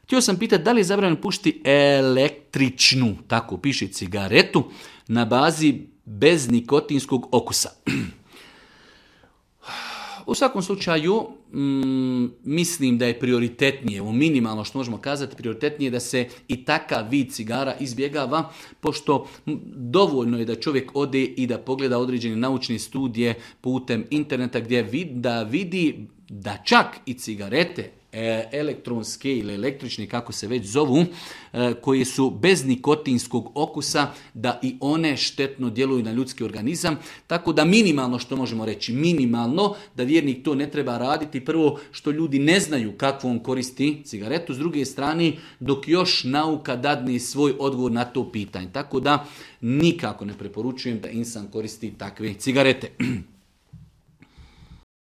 Htio sam pitati da li je zabranjeno pušiti električnu, tako piše, cigaretu na bazi bez nikotinskog okusa. U svakom slučaju, mislim da je prioritetnije, minimalno što možemo kazati, prioritetnije da se i takav vid cigara izbjegava, pošto dovoljno je da čovjek ode i da pogleda određene naučne studije putem interneta gdje vidi da čak i cigarete elektronske ili električne, kako se već zovu, koje su bez nikotinskog okusa, da i one štetno djeluju na ljudski organizam. Tako da minimalno što možemo reći, minimalno da vjernik to ne treba raditi. Prvo što ljudi ne znaju kako on koristi cigaretu, s druge strane dok još nauka dadne svoj odgovor na to pitanje. Tako da nikako ne preporučujem da insan koristi takve cigarete.